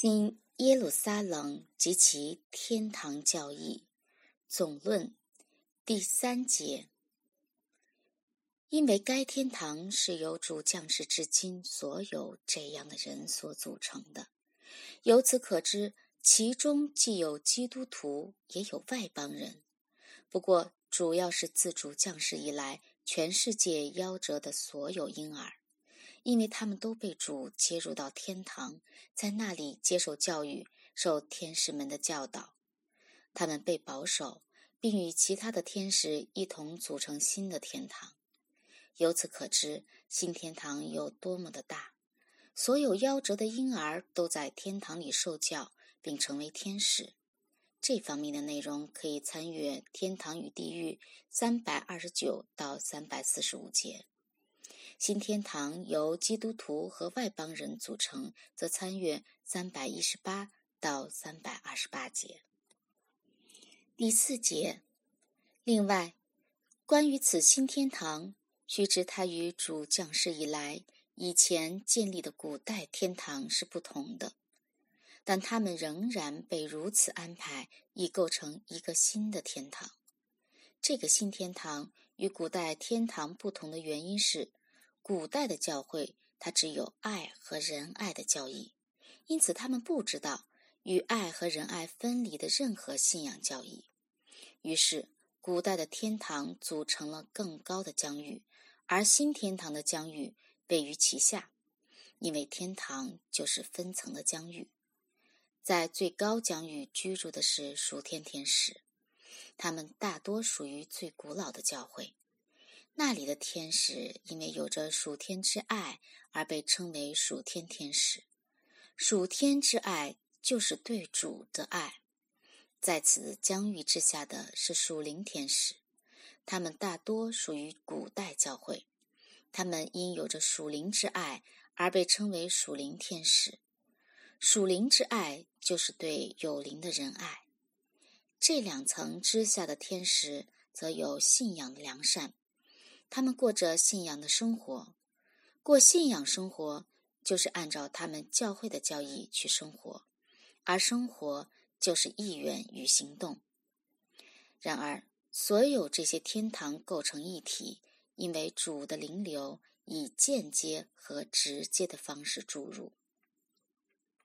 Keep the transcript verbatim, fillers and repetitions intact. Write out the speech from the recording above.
新耶路撒冷及其天堂教义总论第三节。因为该天堂是由主降世至今所有这样的人所组成的，由此可知，其中既有基督徒，也有外邦人。不过主要是自主降世以来，全世界夭折的所有婴儿，因为他们都被主接入到天堂，在那里接受教育，受天使们的教导。他们被保守，并与其他的天使一同组成新的天堂。由此可知，新天堂有多么的大。所有夭折的婴儿都在天堂里受教，并成为天使。这方面的内容可以参阅《天堂与地狱》三百二十九到三百四十五节。新天堂由基督徒和外邦人组成，则参阅三百一十八到三百二十八节。第四节。另外，关于此新天堂，须知它与主降世以来以前建立的古代天堂是不同的，但它们仍然被如此安排，以构成一个新的天堂。这个新天堂与古代天堂不同的原因是，古代的教会它只有爱和仁爱的教义，因此他们不知道与爱和仁爱分离的任何信仰教义。于是古代的天堂组成了更高的疆域，而新天堂的疆域位于其下，因为天堂就是分层的疆域。在最高疆域居住的是属天天使，他们大多属于最古老的教会。那里的天使因为有着属天之爱而被称为属天天使。属天之爱就是对主的爱。在此疆域之下的是属灵天使，他们大多属于古代教会，他们因有着属灵之爱而被称为属灵天使。属灵之爱就是对有灵的仁爱。这两层之下的天使则有信仰的良善，他们过着信仰的生活。过信仰生活就是按照他们教会的教义去生活，而生活就是意愿与行动。然而所有这些天堂构成一体，因为主的灵流以间接和直接的方式注入。